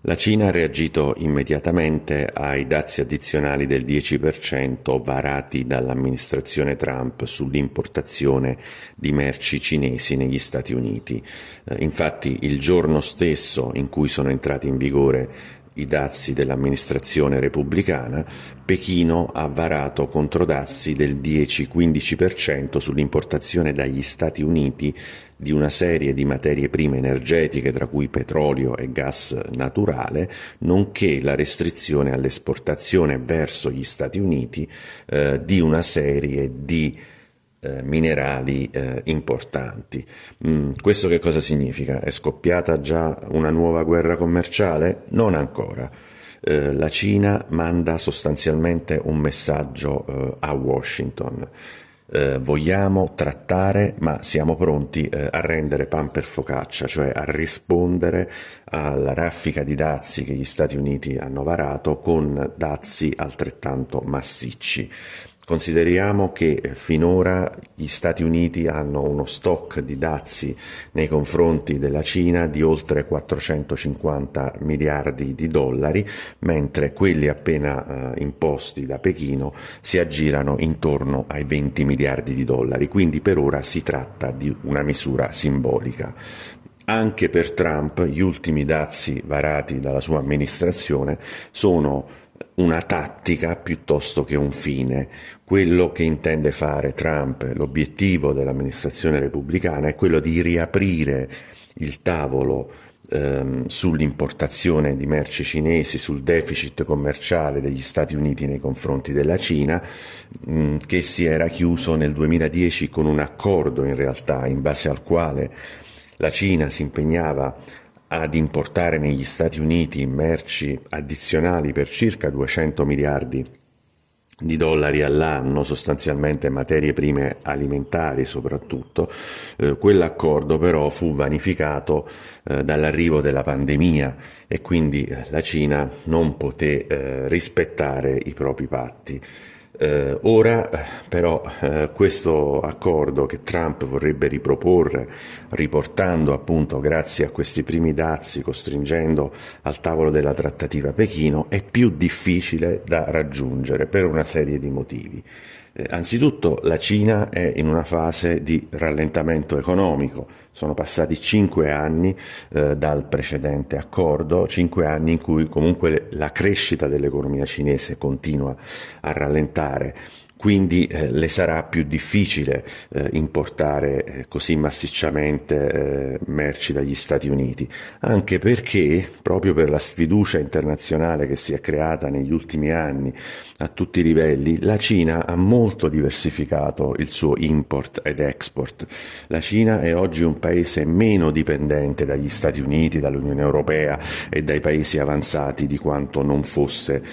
La Cina ha reagito immediatamente ai dazi addizionali del 10% varati dall'amministrazione Trump sull'importazione di merci cinesi negli Stati Uniti. Infatti, il giorno stesso in cui sono entrati in vigore i dazi dell'amministrazione repubblicana, Pechino ha varato controdazi del 10-15% sull'importazione dagli Stati Uniti di una serie di materie prime energetiche, tra cui petrolio e gas naturale, nonché la restrizione all'esportazione verso gli Stati Uniti di una serie di minerali importanti. Questo che cosa significa? È scoppiata già una nuova guerra commerciale? Non ancora. La Cina manda sostanzialmente un messaggio a Washington. Vogliamo trattare, ma siamo pronti a rendere pan per focaccia, cioè a rispondere alla raffica di dazi che gli Stati Uniti hanno varato con dazi altrettanto massicci. Consideriamo che finora gli Stati Uniti hanno uno stock di dazi nei confronti della Cina di oltre 450 miliardi di dollari, mentre quelli appena imposti da Pechino si aggirano intorno ai 20 miliardi di dollari, quindi per ora si tratta di una misura simbolica. Anche per Trump gli ultimi dazi varati dalla sua amministrazione sono una tattica piuttosto che un fine. Quello che intende fare Trump, l'obiettivo dell'amministrazione repubblicana è quello di riaprire il tavolo sull'importazione di merci cinesi, sul deficit commerciale degli Stati Uniti nei confronti della Cina, che si era chiuso nel 2010 con un accordo in realtà in base al quale la Cina si impegnava ad importare negli Stati Uniti merci addizionali per circa 200 miliardi di dollari all'anno, sostanzialmente materie prime alimentari soprattutto. Quell'accordo però fu vanificato dall'arrivo della pandemia e quindi la Cina non poté rispettare i propri patti. Ora però questo accordo che Trump vorrebbe riproporre, riportando appunto grazie a questi primi dazi, costringendo al tavolo della trattativa Pechino, è più difficile da raggiungere per una serie di motivi. Anzitutto la Cina è in una fase di rallentamento economico. Sono passati 5 anni dal precedente accordo, 5 anni in cui comunque la crescita dell'economia cinese continua a rallentare. Quindi le sarà più difficile importare così massicciamente merci dagli Stati Uniti, anche perché proprio per la sfiducia internazionale che si è creata negli ultimi anni a tutti i livelli, la Cina ha molto diversificato il suo import ed export. La Cina è oggi un paese meno dipendente dagli Stati Uniti, dall'Unione Europea e dai paesi avanzati di quanto non fosse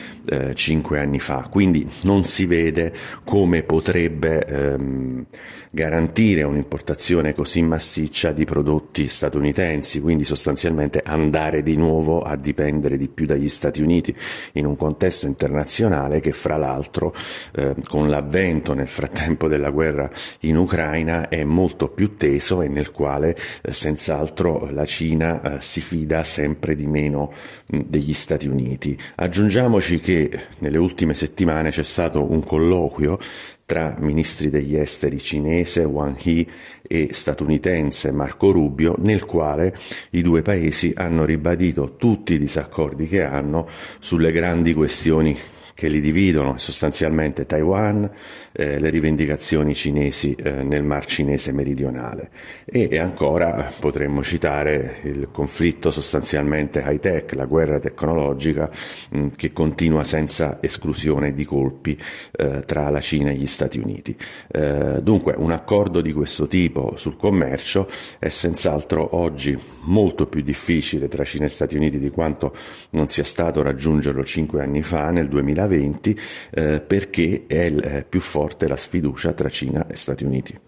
5 anni fa, quindi non si vede come potrebbe garantire un'importazione così massiccia di prodotti statunitensi, quindi sostanzialmente andare di nuovo a dipendere di più dagli Stati Uniti in un contesto internazionale che fra l'altro con l'avvento nel frattempo della guerra in Ucraina è molto più teso e nel quale senz'altro la Cina si fida sempre di meno degli Stati Uniti. Aggiungiamoci che nelle ultime settimane c'è stato un colloquio tra ministri degli esteri cinese Wang Yi e statunitense Marco Rubio, nel quale i due paesi hanno ribadito tutti i disaccordi che hanno sulle grandi questioni che li dividono, sostanzialmente Taiwan, le rivendicazioni cinesi nel Mar Cinese meridionale e ancora potremmo citare il conflitto sostanzialmente high-tech, la guerra tecnologica che continua senza esclusione di colpi tra la Cina e gli Stati Uniti. Dunque un accordo di questo tipo sul commercio è senz'altro oggi molto più difficile tra Cina e Stati Uniti di quanto non sia stato raggiungerlo 5 anni fa, nel 2020, perché è più forte la sfiducia tra Cina e Stati Uniti.